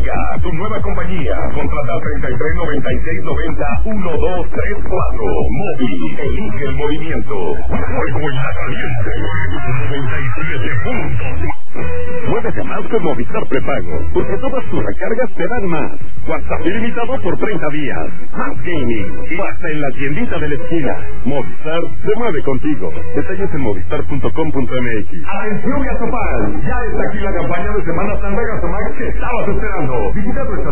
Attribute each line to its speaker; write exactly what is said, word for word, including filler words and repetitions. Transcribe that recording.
Speaker 1: Llega tu nueva compañía. Contrata treinta y tres noventa y seis noventa uno dos tres cuatro. Móvil, elige el movimiento. Juego en la caliente. noventa y siete puntos. Muévete más con Movistar Prepago, porque todas tus recargas te dan más. WhatsApp ilimitado por treinta días. Más gaming y hasta en la tiendita de la esquina. Movistar se mueve contigo. Detalles en movistar punto com punto m x.
Speaker 2: Atención, Gasopal. Ya está aquí la campaña de Semana Santa Gasomax que estabas esperando. Visita tu